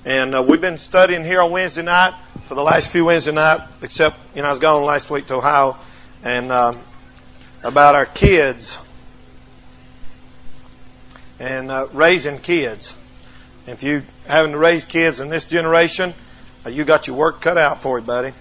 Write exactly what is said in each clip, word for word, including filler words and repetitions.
And uh, we've been studying here on Wednesday night for the last few Wednesday nights, except, you know, I was gone last week to Ohio, and uh, about our kids and uh, raising kids. If you having to raise kids in this generation, uh, you got your work cut out for you, buddy.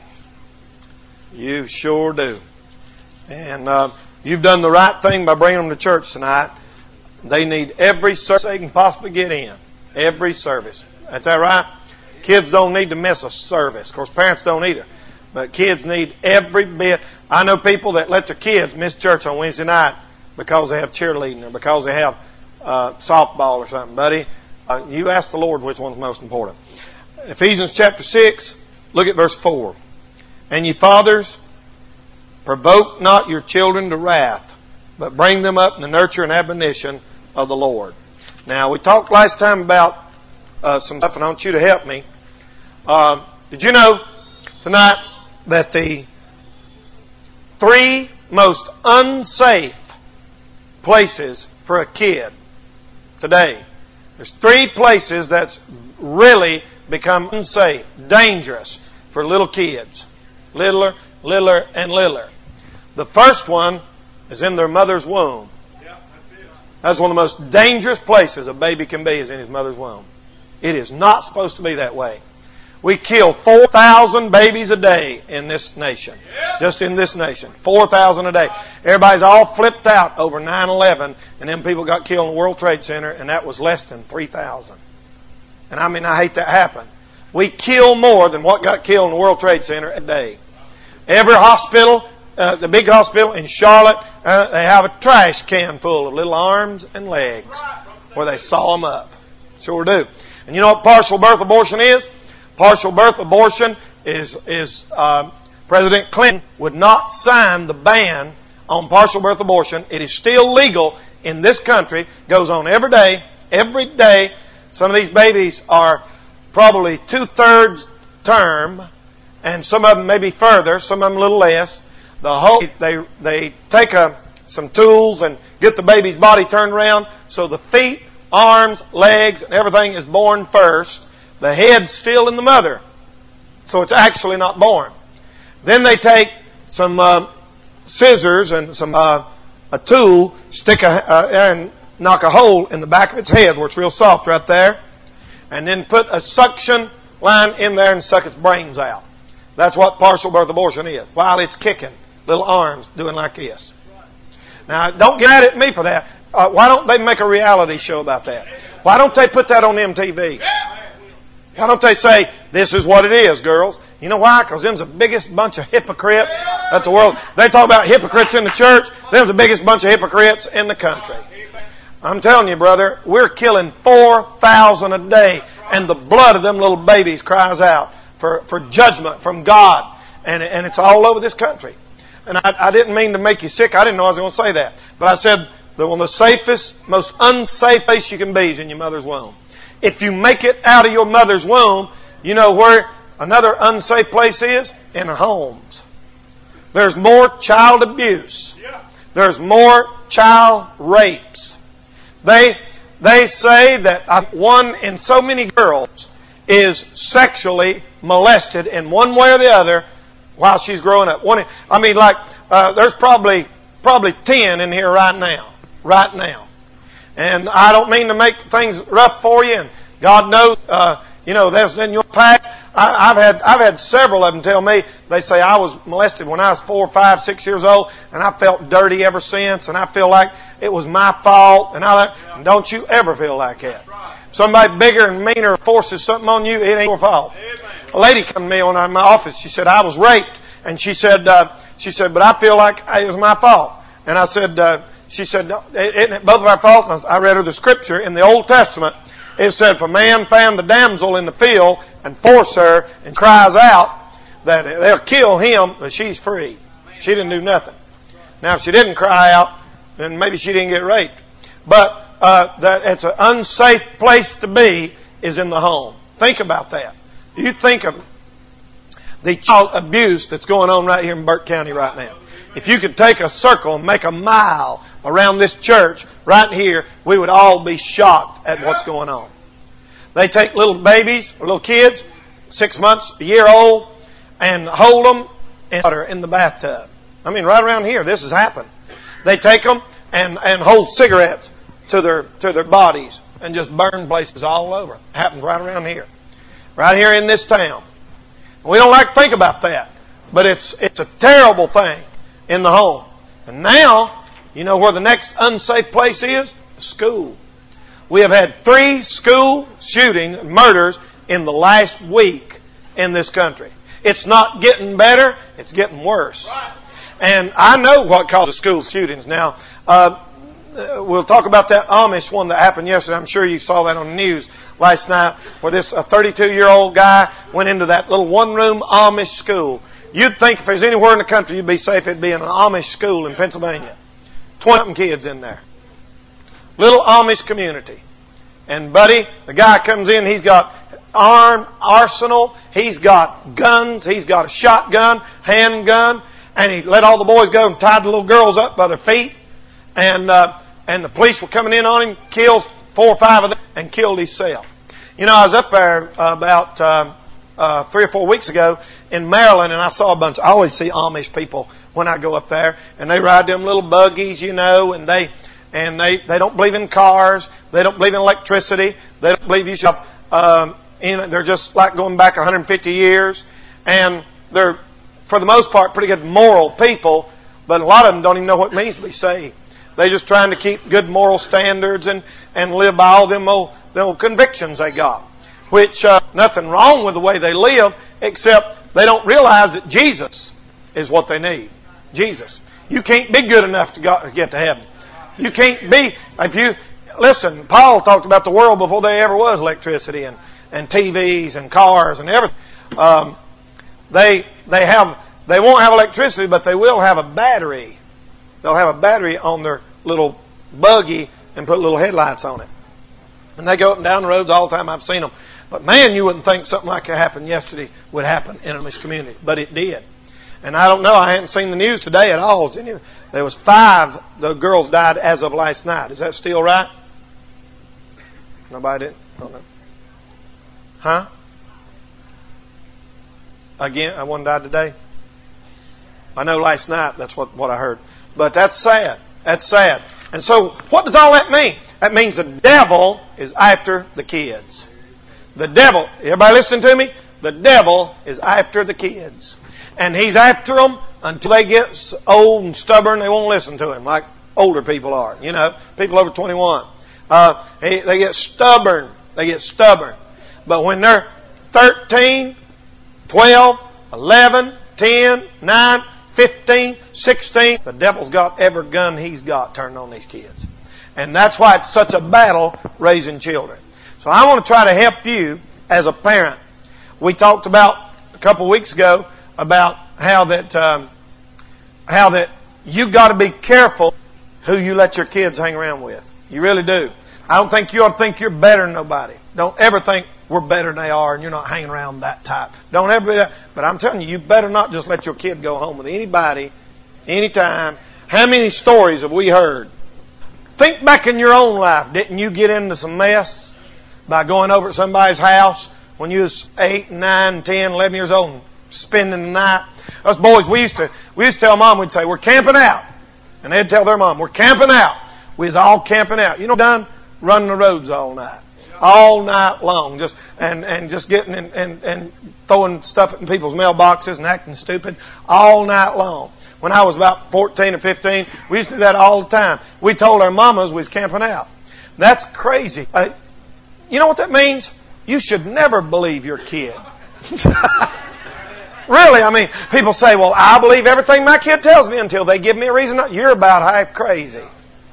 You sure do. And uh, you've done the right thing by bringing them to church tonight. They need every service they can possibly get in. Every service. Is that right? Kids don't need to miss a service. Of course, parents don't either. But kids need every bit. I know people that let their kids miss church on Wednesday night because they have cheerleading or because they have uh, softball or something. Buddy, uh, you ask the Lord which one's most important. Ephesians chapter six, look at verse four. And ye fathers, provoke not your children to wrath, but bring them up in the nurture and admonition of the Lord. Now, we talked last time about uh, some stuff, and I want you to help me. Uh, did you know tonight that the three most unsafe places for a kid today, there's three places that's really become unsafe, dangerous for little kids. Littler, littler, and littler. The first one is in their mother's womb. That's one of the most dangerous places a baby can be, is in his mother's womb. It is not supposed to be that way. We kill four thousand babies a day in this nation. Just in this nation. four thousand a day. Everybody's all flipped out over nine eleven, and then people got killed in the World Trade Center, and that was less than three thousand. And I mean, I hate that happen. We kill more than what got killed in the World Trade Center a day. Every hospital, uh, the big hospital in Charlotte, uh, they have a trash can full of little arms and legs where they saw them up. Sure do. And you know what partial birth abortion is? Partial birth abortion is, is uh, President Clinton would not sign the ban on partial birth abortion. It is still legal in this country. Goes on every day, every day. Some of these babies are probably two-thirds term, and some of them maybe further, some of them a little less. The whole they they take a, some tools and get the baby's body turned around so the feet, arms, legs, and everything is born first. The head's still in the mother, so it's actually not born. Then they take some uh, scissors and some uh, a tool, stick a uh, and knock a hole in the back of its head where it's real soft right there, and then put a suction line in there and suck its brains out. That's what partial birth abortion is. While it's kicking, little arms doing like this. Now, don't get mad at me for that. Uh, why don't they make a reality show about that? Why don't they put that on M T V? Why don't they say, this is what it is, girls? You know why? Because them's the biggest bunch of hypocrites that the world... They talk about hypocrites in the church. Them's the biggest bunch of hypocrites in the country. I'm telling you, brother, we're killing four thousand a day, and the blood of them little babies cries out for, for judgment from God. And, and it's all over this country. And I, I didn't mean to make you sick. I didn't know I was going to say that. But I said that one of the safest, most unsafe place you can be is in your mother's womb. If you make it out of your mother's womb, you know where another unsafe place is? In homes. There's more child abuse. There's more child rapes. They they say that one in so many girls is sexually molested in one way or the other while she's growing up. One, I mean, like uh, there's probably probably ten in here right now, right now. And I don't mean to make things rough for you. And God knows, uh, you know, that's in your past. I, I've had I've had several of them tell me, they say I was molested when I was four, five, six years old, and I felt dirty ever since, and I feel like it was my fault, and all that. And don't you ever feel like that. Somebody bigger and meaner forces something on you, it ain't your fault. A lady come to me on in my office. She said I was raped, and she said uh, she said, but I feel like it was my fault. And I said, uh, she said, isn't it both of our faults? I read her the scripture in the Old Testament. It said, if a man found a damsel in the field and force her and cries out, that they'll kill him, but she's free. She didn't do nothing. Now, if she didn't cry out, then maybe she didn't get raped. But uh, that it's an unsafe place to be is in the home. Think about that. Do you think of the child abuse that's going on right here in Burke County right now? If you could take a circle and make a mile around this church right here, we would all be shocked at what's going on. They take little babies or little kids, six months, a year old, and hold them in water in the bathtub. I mean, right around here, this has happened. They take them and, and hold cigarettes to their to their bodies and just burn places all over. It happens right around here. Right here in this town. We don't like to think about that, but it's it's a terrible thing in the home. And now, you know where the next unsafe place is? School. We have had three school shootings, murders in the last week in this country. It's not getting better, it's getting worse. And I know what causes school shootings. Now, uh, we'll talk about that Amish one that happened yesterday. I'm sure you saw that on the news last night, where this a thirty-two-year-old guy went into that little one-room Amish school. You'd think if there's anywhere in the country you'd be safe, it'd be in an Amish school in Pennsylvania. twenty kids in there. Little Amish community. And buddy, the guy comes in, he's got armed arsenal, he's got guns, he's got a shotgun, handgun, and he let all the boys go and tied the little girls up by their feet. And uh, and the police were coming in on him, killed four or five of them, and killed himself. You know, I was up there about uh, uh, three or four weeks ago in Maryland, and I saw a bunch. I always see Amish people when I go up there, and they ride them little buggies, you know, and they and they, they don't believe in cars, they don't believe in electricity, they don't believe you should. Um, in, they're just like going back one hundred fifty years, and they're for the most part pretty good moral people, but a lot of them don't even know what it means to be saved. They're just trying to keep good moral standards and, and live by all them old, them old convictions they got. Which, uh, nothing wrong with the way they live, except they don't realize that Jesus is what they need. Jesus. You can't be good enough to go, get to heaven. You can't be, if you, listen, Paul talked about the world before there ever was electricity and, and T Vs and cars and everything. Um, they, they have, they won't have electricity, but they will have a battery. They'll have a battery on their little buggy and put little headlights on it. And they go up and down the roads all the time. I've seen them. But man, you wouldn't think something like that happened yesterday would happen in a Amish community. But it did. And I don't know. I hadn't seen the news today at all. There was five. The girls died as of last night. Is that still right? Nobody did? Don't know. Huh? Again, one died today? I know last night. That's what, what I heard. But that's sad. That's sad. And so, what does all that mean? That means the devil is after the kids. The devil, everybody listening to me? The devil is after the kids. And he's after them until they get old and stubborn. They won't listen to him like older people are. You know, people over twenty-one. Uh, they, they get stubborn. They get stubborn. But when they're thirteen, twelve, eleven, ten, nine, fifteen, sixteen, the devil's got every gun he's got turned on these kids. And that's why it's such a battle raising children. So I want to try to help you as a parent. We talked about a couple of weeks ago about how that um, how that you got to be careful who you let your kids hang around with. You really do. I don't think you ought to think you're better than nobody. Don't ever think we're better than they are and you're not hanging around that type. Don't ever be that. But I'm telling you, you better not just let your kid go home with anybody, anytime. How many stories have we heard? Think back in your own life. Didn't you get into some mess by going over to somebody's house when you was eight, nine, ten, eleven years old and spending the night? Us boys, we used to we used to tell Mom, we'd say, we're camping out. And they'd tell their mom, we're camping out. We was all camping out. You know, done running the roads all night. All night long. Just and, and just getting and, and, and throwing stuff in people's mailboxes and acting stupid all night long. When I was about fourteen or fifteen, we used to do that all the time. We told our mamas we was camping out. That's crazy. Uh, you know what that means? You should never believe your kid. Really, I mean, people say, well, I believe everything my kid tells me until they give me a reason. You're about half crazy.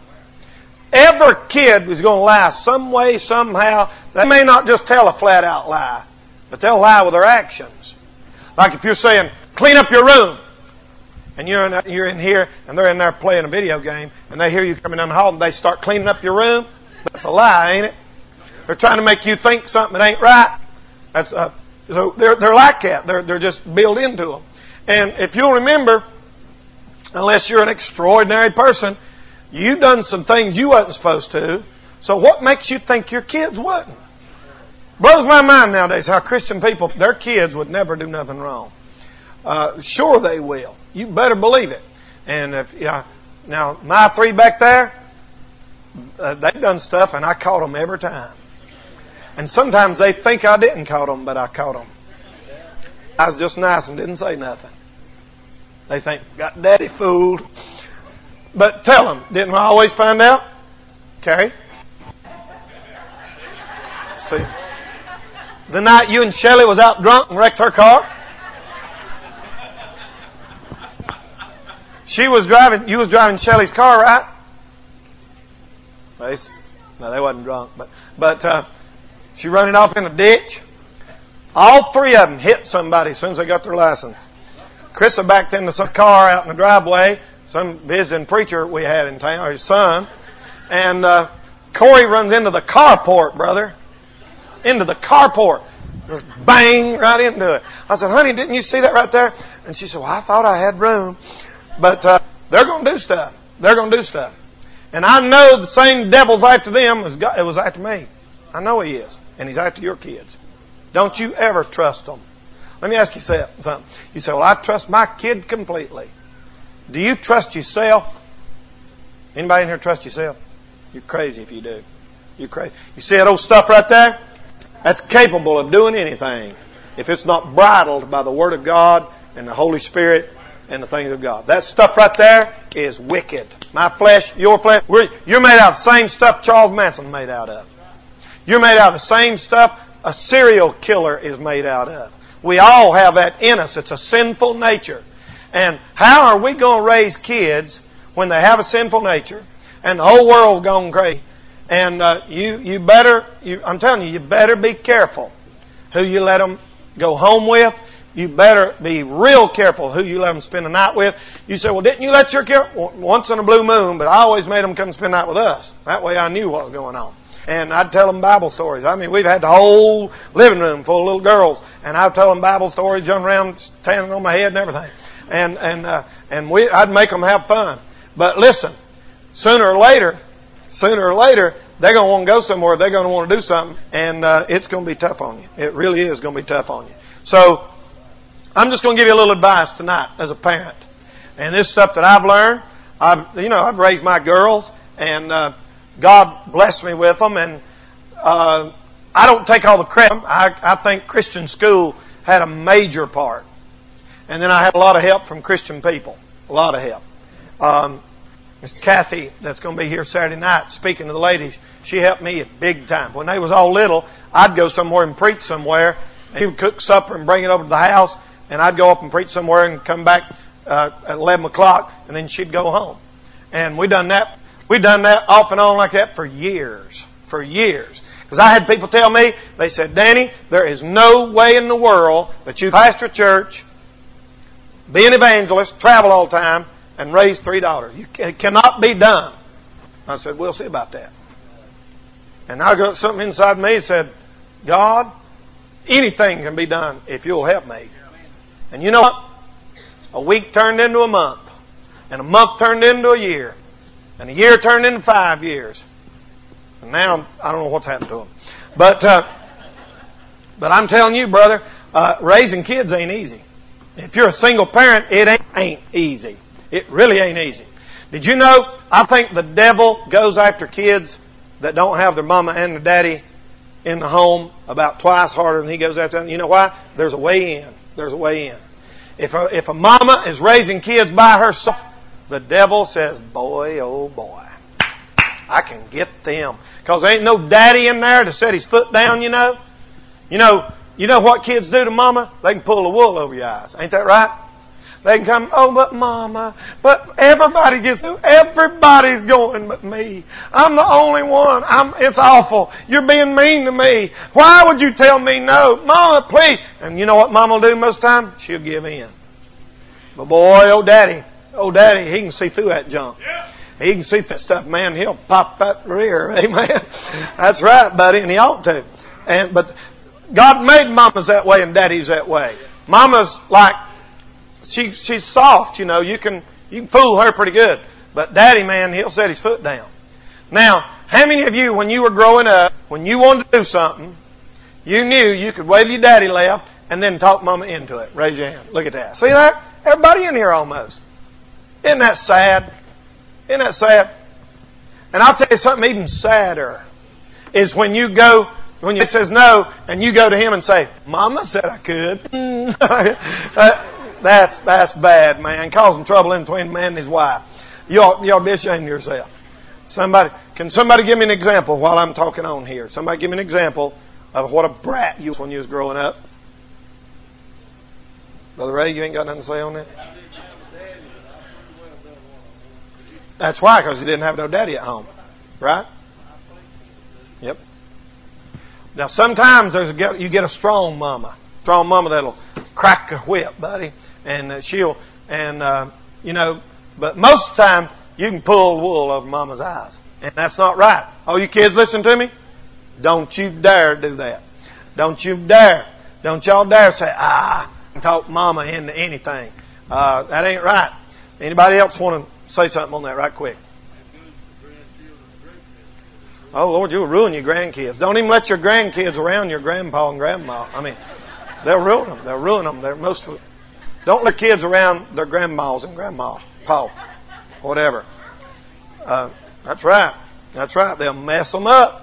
Every kid is going to lie some way, somehow. They may not just tell a flat-out lie, but they'll lie with their actions. Like if you're saying, clean up your room, and you're in, you're in here, and they're in there playing a video game, and they hear you coming down the hall, and they start cleaning up your room. That's a lie, ain't it? They're trying to make you think something that ain't right. That's uh, so they're they're like that. They're they're just built into them. And if you'll remember, unless you're an extraordinary person, you've done some things you wasn't supposed to. So what makes you think your kids wouldn't? Blows my mind nowadays how Christian people, their kids would never do nothing wrong. Uh, sure they will. You better believe it. And if, yeah, now my three back there, uh, they've done stuff and I caught them every time. And sometimes they think I didn't caught them, but I caught them. I was just nice and didn't say nothing. They think, got daddy fooled. But tell them, didn't I always find out? Carrie? See? The night you and Shelley was out drunk and wrecked her car? She was driving, you was driving Shelley's car, right? No, they wasn't drunk, but, but, uh, she run it off in a ditch. All three of them hit somebody as soon as they got their license. Chrissa backed into some car out in the driveway, some visiting preacher we had in town, or his son, and, uh, Corey runs into the carport, brother. Into the carport. Just bang, right into it. I said, honey, didn't you see that right there? And she said, well, I thought I had room. But uh, they're going to do stuff. They're going to do stuff. And I know the same devil's after them as God, it was after me. I know he is. And he's after your kids. Don't you ever trust them. Let me ask you something. You say, well, I trust my kid completely. Do you trust yourself? Anybody in here trust yourself? You're crazy if you do. You're crazy. You see that old stuff right there? That's capable of doing anything if it's not bridled by the Word of God and the Holy Spirit and the things of God. That stuff right there is wicked. My flesh, your flesh. We're, you're made out of the same stuff Charles Manson made out of. You're made out of the same stuff a serial killer is made out of. We all have that in us. It's a sinful nature. And how are we going to raise kids when they have a sinful nature and the whole world's gone crazy? And uh, you, you better, you, I'm telling you, you better be careful who you let them go home with. You better be real careful who you let them spend the night with. You say, well, didn't you let your kid? Once in a blue moon, but I always made them come spend the night with us. That way I knew what was going on. And I'd tell them Bible stories. I mean, we've had the whole living room full of little girls, and I'd tell them Bible stories, jumping around, standing on my head and everything. And, and, uh, and we, I'd make them have fun. But listen, sooner or later, sooner or later, they're going to want to go somewhere. They're going to want to do something, and uh, it's going to be tough on you. It really is going to be tough on you. So I'm just going to give you a little advice tonight as a parent. And this stuff that I've learned, I've you know I've raised my girls, and uh, God blessed me with them. And uh, I don't take all the credit. I, I think Christian school had a major part, and then I had a lot of help from Christian people. A lot of help. Um, Miss Kathy, that's going to be here Saturday night, speaking to the ladies, she helped me big time. When they was all little, I'd go somewhere and preach somewhere. He would cook supper and bring it over to the house, and I'd go up and preach somewhere and come back uh, at eleven o'clock, and then she'd go home. And we done that. We done that off and on like that for years, for years. Because I had people tell me, they said, Danny, there is no way in the world that you pastor a church, be an evangelist, travel all the time, and raise three daughters. You, it cannot be done. I said, we'll see about that. And I got something inside me that said, God, anything can be done if you'll help me. And you know what? A week turned into a month. And a month turned into a year. And a year turned into five years. And now, I don't know what's happened to them. But, uh, but I'm telling you, brother, uh, raising kids ain't easy. If you're a single parent, it ain't, ain't easy. It really ain't easy. Did you know, I think the devil goes after kids that don't have their mama and their daddy in the home about twice harder than he goes after them. You know why? There's a way in. There's a way in. If a, if a mama is raising kids by herself, the devil says, boy, oh boy, I can get them. Because there ain't no daddy in there to set his foot down, you know. You know, you know what kids do to mama? They can pull the wool over your eyes. Ain't that right? They can come, oh, but mama, but everybody gets, everybody's going but me. I'm the only one. I'm, it's awful. You're being mean to me. Why would you tell me no? Mama, please. And you know what mama will do most of the time? She'll give in. But boy, oh daddy, oh daddy, he can see through that junk. He can see that stuff, man. He'll pop that rear. Amen. That's right, buddy, and he ought to. And, but God made mamas that way and daddies that way. Mama's like, She she's soft, you know. You can you can fool her pretty good. But daddy, man, he'll set his foot down. Now, how many of you, when you were growing up, when you wanted to do something, You knew you could wave your daddy left and then talk mama into it. Raise your hand. Look at that. See that? Everybody in here almost. Isn't that sad? Isn't that sad? And I'll tell you something even sadder is when you go, when he says no, and you go to him and say, Mama said I could. that's, that's bad, man. Causing trouble in between the man and his wife. You ought, you ought to be ashamed of yourself. Somebody, can somebody give me an example while I'm talking on here? Somebody give me an example of what a brat you was when you was growing up. Brother Ray, you ain't got nothing to say on that? That's why, because you didn't have no daddy at home. Right? Yep. Now sometimes there's a, you get a strong mama. Strong mama that'll crack a whip, buddy. And uh, she'll, and uh, you know, but most of the time you can pull the wool over mama's eyes. And that's not right. All you kids listen to me? Don't you dare do that. Don't you dare. Don't y'all dare say, ah, talk mama into anything. Uh, that ain't right. Anybody else want to say something on that right quick? Oh, Lord, you'll ruin your grandkids. Don't even let your grandkids around your grandpa and grandma. I mean, they'll ruin them. They'll ruin them. They're most. Don't let kids around their grandmas and grandma, pa, whatever. Uh, that's right. That's right. They'll mess them up.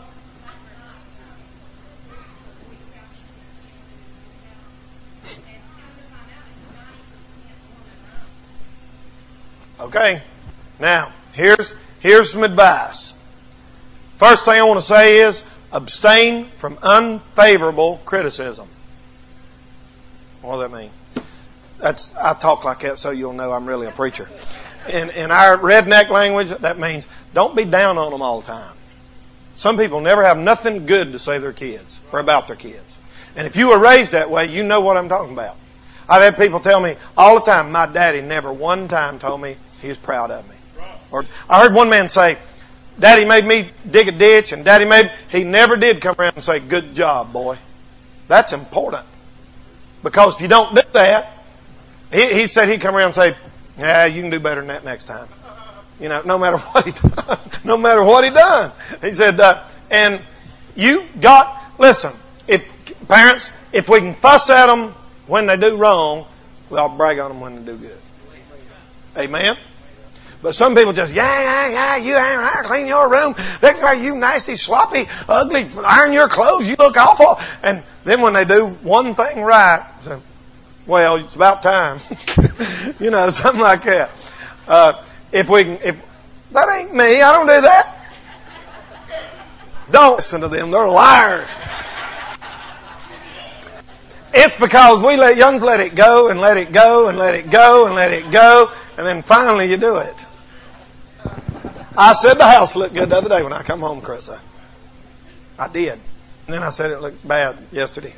Okay. Now, here's here's some advice. First thing I want to say is abstain from unfavorable criticism. What does that mean? That's I talk like that so you'll know I'm really a preacher. In in our redneck language, that means don't be down on them all the time. Some people never have nothing good to say to their kids or about their kids. And if you were raised that way, you know what I'm talking about. I've had people tell me all the time, my daddy never one time told me he was proud of me. Or I heard one man say, Daddy made me dig a ditch, and Daddy made, he never did come around and say, good job, boy. That's important. Because if you don't do that, he, he said he'd come around and say, yeah, you can do better than that next time. You know, no matter what he done. No matter what he done. He said, uh, and you got, listen, if parents, if we can fuss at them when they do wrong, we ought to brag on them when they do good. Amen? But some people just, yeah, yeah, yeah, you I clean your room. Look where you nasty, sloppy, ugly, iron your clothes. You look awful. And then when they do one thing right, say, well, it's about time. You know, something like that. Uh, if we can, if that ain't me, I don't do that. Don't listen to them. They're liars. It's because we let youngs let it go and let it go and let it go and let it go. And then finally you do it. I said the house looked good the other day when I come home, Chris. I, I did. And then I said it looked bad yesterday.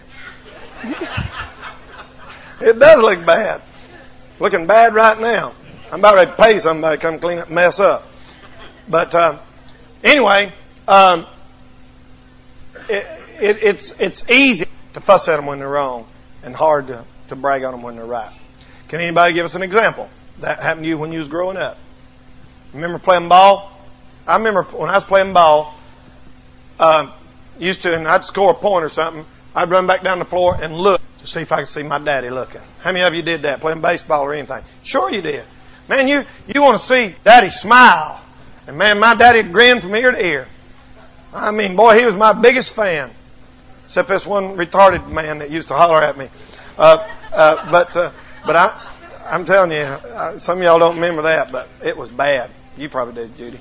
It does look bad. Looking bad right now. I'm about ready to pay somebody to come clean up and mess up. But uh, anyway, um, it, it, it's it's easy to fuss at them when they're wrong and hard to, to brag on them when they're right. Can anybody give us an example? That happened to you when you was growing up. Remember playing ball? I remember when I was playing ball, uh, used to, and I'd score a point or something, I'd run back down the floor and look to see if I could see my daddy looking. How many of you did that, playing baseball or anything? Sure you did. Man, you, you want to see daddy smile. And man, my daddy grinned from ear to ear. I mean, boy, he was my biggest fan. Except this one retarded man that used to holler at me. Uh, uh, but, uh, but I... I'm telling you, uh, some of y'all don't remember that, but it was bad. You probably did, Judy.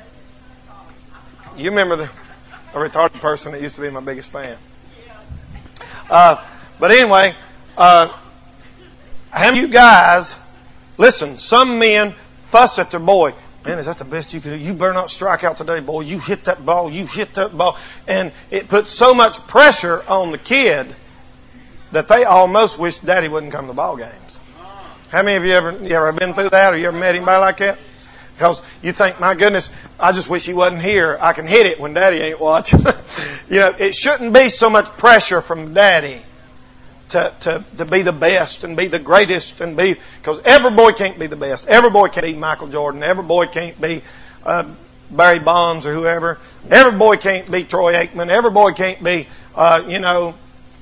You remember the a retarded person that used to be my biggest fan. Uh, but anyway, uh, how many of you guys, listen, some men fuss at their boy. Man, is that the best you can do? You better not strike out today, boy. You hit that ball. You hit that ball. And it puts so much pressure on the kid that they almost wish Daddy wouldn't come to the ball games. How many of you ever, you ever been through that, or you ever met anybody like that? Because you think, my goodness, I just wish he wasn't here. I can hit it when Daddy ain't watching. You know, it shouldn't be so much pressure from Daddy to, to, to be the best and be the greatest and be, because every boy can't be the best. Every boy can't be Michael Jordan. Every boy can't be uh, Barry Bonds or whoever. Every boy can't be Troy Aikman. Every boy can't be, uh, you know,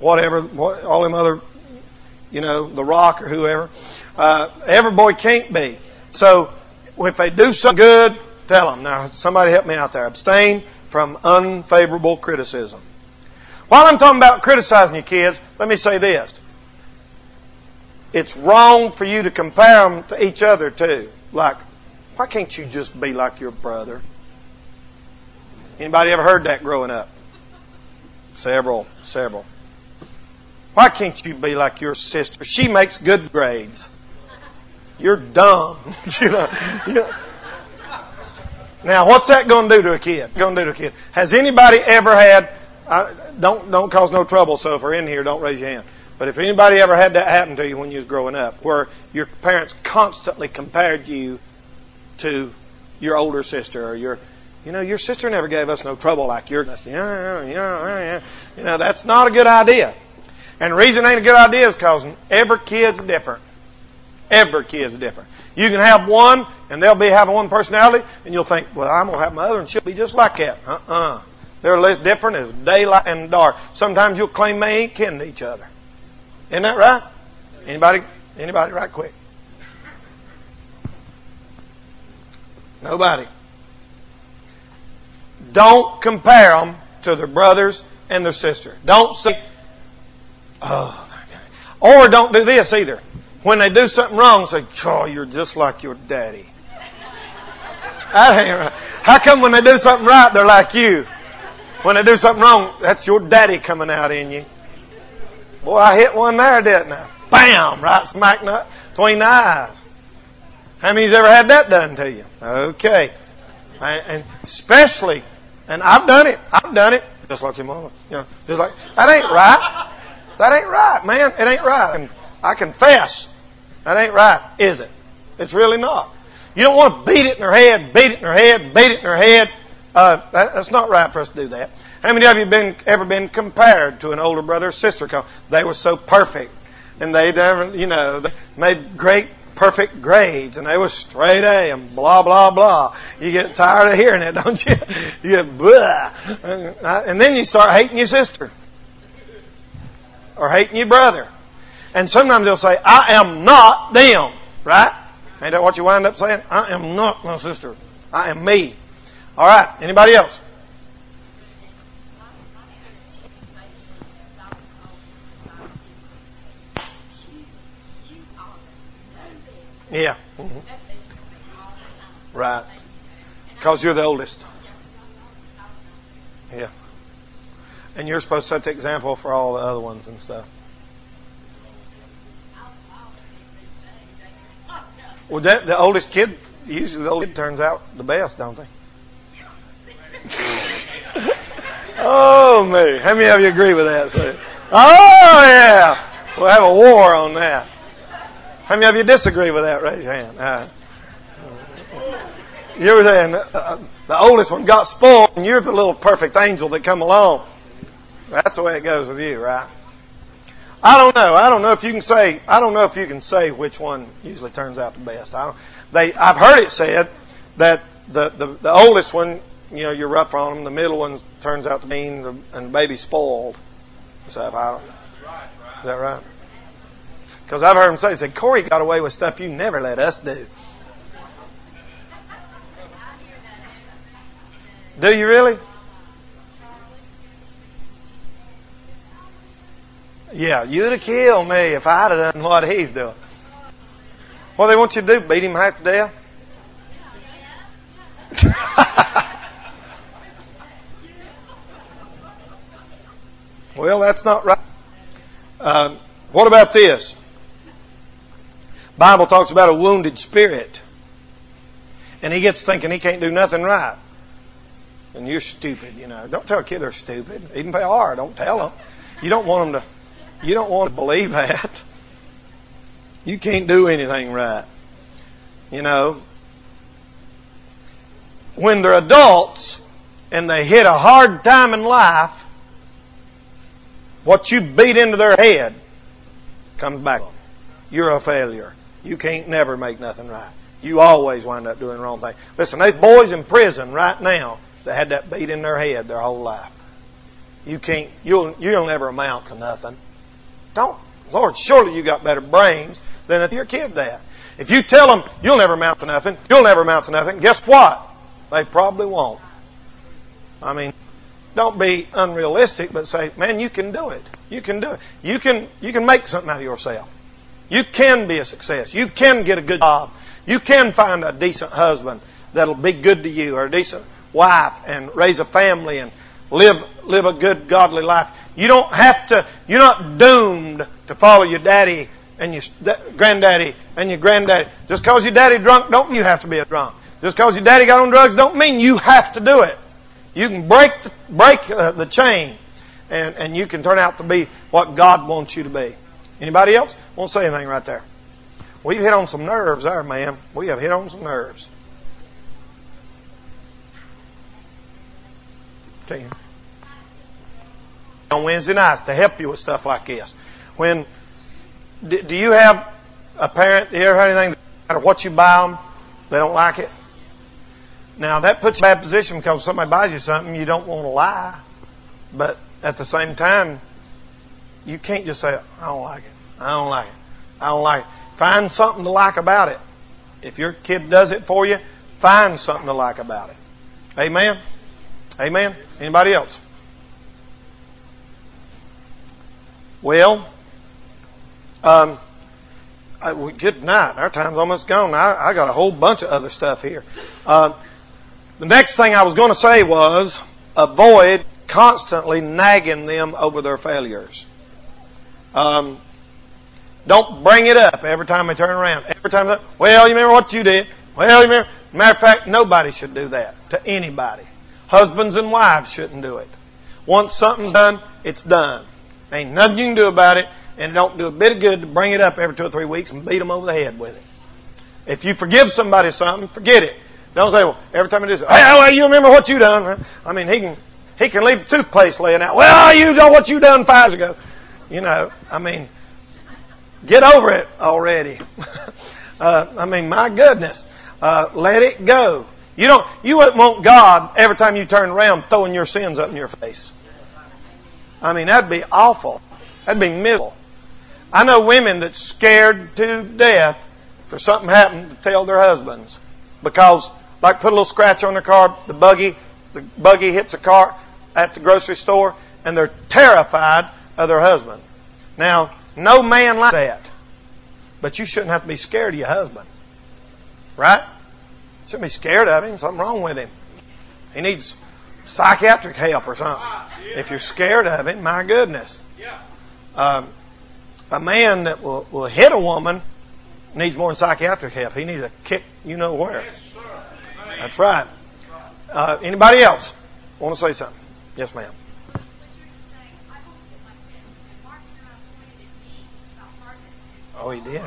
whatever, what, all them other, you know, The Rock or whoever. Uh, every boy can't be. So if they do something good, tell them. Now, somebody help me out there. Abstain from unfavorable criticism. While I'm talking about criticizing your kids, let me say this. It's wrong for you to compare them to each other too. Like, why can't you just be like your brother? Anybody ever heard that growing up? Several, several. Why can't you be like your sister? She makes good grades. You're dumb. you know, you know. Now, what's that going to do to a kid? Going to do to a kid? Has anybody ever had? I, don't don't cause no trouble. So if we're in here, don't raise your hand. But if anybody ever had that happen to you when you was growing up, where your parents constantly compared you to your older sister, or your, you know, your sister never gave us no trouble like your, yeah, yeah, yeah, you know, that's not a good idea. And the reason it ain't a good idea is because every kid's different. Every kid's different. You can have one, and they'll be having one personality, and you'll think, well, I'm going to have my other, and she'll be just like that. Uh-uh. They're less different as daylight and dark. Sometimes you'll claim they ain't kin to each other. Isn't that right? Anybody? Anybody? Right quick. Nobody. Don't compare them to their brothers and their sister. Don't say, oh, or don't do this either. When they do something wrong, say, oh, you're just like your daddy. That ain't right. How come when they do something right, they're like you? When they do something wrong, that's your daddy coming out in you. Boy, I hit one there, didn't I? Bam! Right smack between the eyes. How many's ever had that done to you? Okay. And especially, and I've done it. I've done it. Just like your mama. You know, just like, that ain't right. That ain't right, man. It ain't right. And I confess, that ain't right, is it? It's really not. You don't want to beat it in their head, beat it in their head, beat it in their head. Uh, that, that's not right for us to do that. How many of you been ever been compared to an older brother or sister? They were so perfect, and they never, you know, they made great, perfect grades, and they were straight A, and blah blah blah. You get tired of hearing it, don't you? You get blah, and then you start hating your sister or hating your brother. And sometimes they'll say, "I am not them," right? Ain't that what you wind up saying? I am not my sister. I am me. All right. Anybody else? Yeah. Mm-hmm. Right. Because you're the oldest. Yeah. And you're supposed to set the example for all the other ones and stuff. Well, that, the oldest kid, usually the oldest kid turns out the best, don't they? Oh, me. How many of you agree with that? So, oh, yeah. We'll have a war on that. How many of you disagree with that? Raise your hand. Uh, you're saying uh, the oldest one got spoiled, and you're the little perfect angel that come along. That's the way it goes with you, right? I don't know. I don't know if you can say. I don't know if you can say which one usually turns out the best. I don't. They. I've heard it said that the the, the oldest one, you know, you're rough on them. The middle one turns out to be mean, and the baby spoiled. So if I don't. Is that right? Because I've heard them say, "Say Corey got away with stuff you never let us do." Do you really? Yeah, you'd have killed me if I'd have done what he's doing. What do they want you to do? Beat him half to death? Well, that's not right. Uh, what about this? Bible talks about a wounded spirit. And he gets thinking he can't do nothing right. And you're stupid, you know. Don't tell a kid they're stupid. Even if they are, don't tell them. You don't want them to... You don't want to believe that. You can't do anything right. You know, when they're adults and they hit a hard time in life, what you beat into their head comes back. You're a failure. You can't never make nothing right. You always wind up doing the wrong thing. Listen, there's boys in prison right now that had that beat in their head their whole life. you can't, you'll, you'll never amount to nothing. Don't. Lord, surely you got better brains than your kid that. If you tell them you'll never amount to nothing, you'll never amount to nothing, guess what? They probably won't. I mean, don't be unrealistic, but say, man, you can do it. You can do it. You can, you can make something out of yourself. You can be a success. You can get a good job. You can find a decent husband that'll be good to you, or a decent wife, and raise a family and live live a good, godly life. You don't have to, you're not doomed to follow your daddy and your granddaddy and your granddaddy. Just because your daddy drunk, don't mean you have to be a drunk. Just because your daddy got on drugs, don't mean you have to do it. You can break the, break uh, the chain, and, and you can turn out to be what God wants you to be. Anybody else? Won't say anything right there. We've hit on some nerves there, man. We have hit on some nerves. Tell you. On Wednesday nights to help you with stuff like this. When do, do you have a parent? Do you ever have anything? No matter what you buy them, they don't like it. Now that puts you in a bad position because somebody buys you something, you don't want to lie, but at the same time, you can't just say, "I don't like it. I don't like it. I don't like it." Find something to like about it. If your kid does it for you, find something to like about it. Amen. Amen. Anybody else? Well, um, I, well, good night. Our time's almost gone. I, I got a whole bunch of other stuff here. Uh, the next thing I was going to say was avoid constantly nagging them over their failures. Um, don't bring it up every time they turn around. Every time, they, well, you remember what you did? Well, you remember? Matter of fact, nobody should do that to anybody. Husbands and wives shouldn't do it. Once something's done, it's done. Ain't nothing you can do about it, and it don't do a bit of good to bring it up every two or three weeks and beat them over the head with it. If you forgive somebody something, forget it. Don't say, well, every time you do something, hey, well, you remember what you done. I mean, he can he can leave the toothpaste laying out. Well, you know what you done five years ago. You know, I mean, get over it already. uh, I mean, my goodness. Uh, let it go. You don't. You wouldn't want God every time you turn around throwing your sins up in your face. I mean, that'd be awful. That'd be miserable. I know women that's scared to death for something happened to tell their husbands because, like, put a little scratch on their car, the buggy, the buggy hits a car at the grocery store, and they're terrified of their husband. Now, no man likes that, but you shouldn't have to be scared of your husband, right? Shouldn't be scared of him. Something wrong with him. He needs psychiatric help or something. If you're scared of him, my goodness. Um, a man that will, will hit a woman needs more than psychiatric help. He needs a kick, you know where. That's right. Uh, anybody else want to say something? Yes, ma'am. Oh, he did.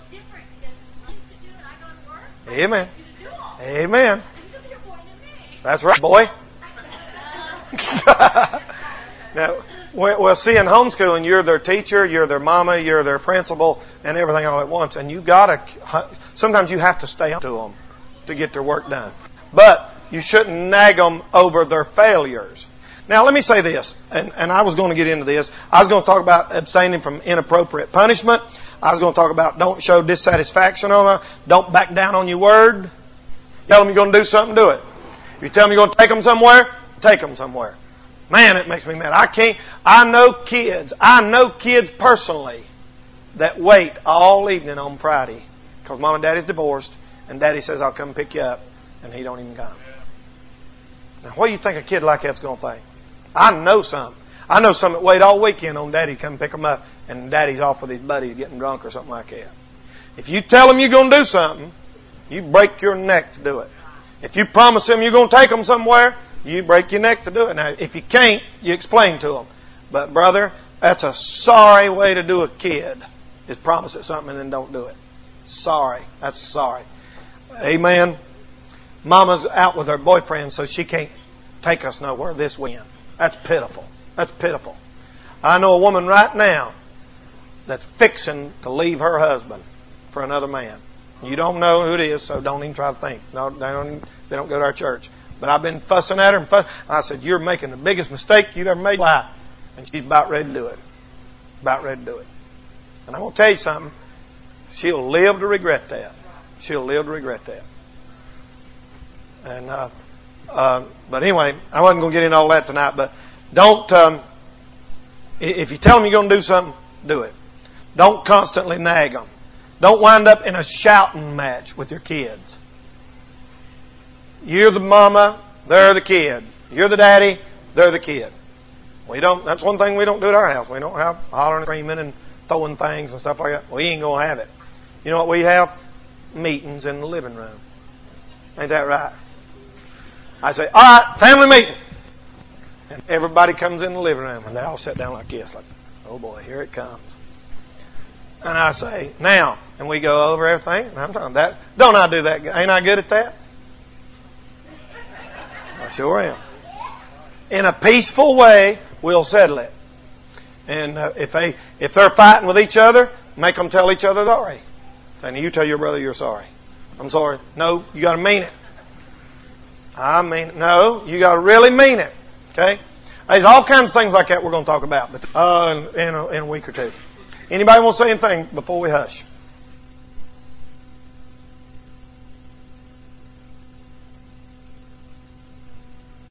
Amen. Amen. That's right, boy. Now, well, see, in homeschooling, you're their teacher, you're their mama, you're their principal, and everything all at once. And you gotta, sometimes you have to stay up to them to get their work done. But you shouldn't nag them over their failures. Now, let me say this, and, and I was going to get into this. I was going to talk about abstaining from inappropriate punishment. I was going to talk about don't show dissatisfaction on them. Don't back down on your word. Tell them you're going to do something, do it. If you tell them you're going to take them somewhere, take them somewhere. Man, it makes me mad. I can't, I know kids, I know kids personally that wait all evening on Friday because mom and daddy's divorced and daddy says, I'll come pick you up, and he don't even come. Now, what do you think a kid like that's going to think? I know some. I know some that wait all weekend on daddy to come pick them up, and daddy's off with his buddies getting drunk or something like that. If you tell them you're going to do something, you break your neck to do it. If you promise them you're going to take them somewhere, you break your neck to do it. Now, if you can't, you explain to them. But, brother, that's a sorry way to do a kid, is promise it something and then don't do it. Sorry. That's sorry. Amen. Mama's out with her boyfriend, so she can't take us nowhere this weekend. That's pitiful. That's pitiful. I know a woman right now that's fixing to leave her husband for another man. You don't know who it is, so don't even try to think. No, they don't, they don't go to our church. But I've been fussing at her and fussing. I said, you're making the biggest mistake you've ever made in life. And she's about ready to do it. About ready to do it. And I'm going to tell you something. She'll live to regret that. She'll live to regret that. And, uh, uh, but anyway, I wasn't going to get into all that tonight, but don't, um, if you tell them you're going to do something, do it. Don't constantly nag them. Don't wind up in a shouting match with your kids. You're the mama, they're the kid. You're the daddy, they're the kid. We don't, that's one thing we don't do at our house. We don't have hollering and screaming and throwing things and stuff like that. We ain't going to have it. You know what we have? Meetings in the living room. Ain't that right? I say, all right, family meeting. And everybody comes in the living room and they all sit down like this, like, oh boy, here it comes. And I say, now, and we go over everything. And I'm talking that. Don't I do that? Ain't I good at that? I sure am. In a peaceful way, we'll settle it. And uh, if they if they're fighting with each other, make them tell each other sorry. And you tell your brother you're sorry. I'm sorry. No, you got to mean it. I mean, no, you got to really mean it. Okay? There's all kinds of things like that we're going to talk about, but uh, in, in, a, in a week or two. Anybody want to say anything before we hush?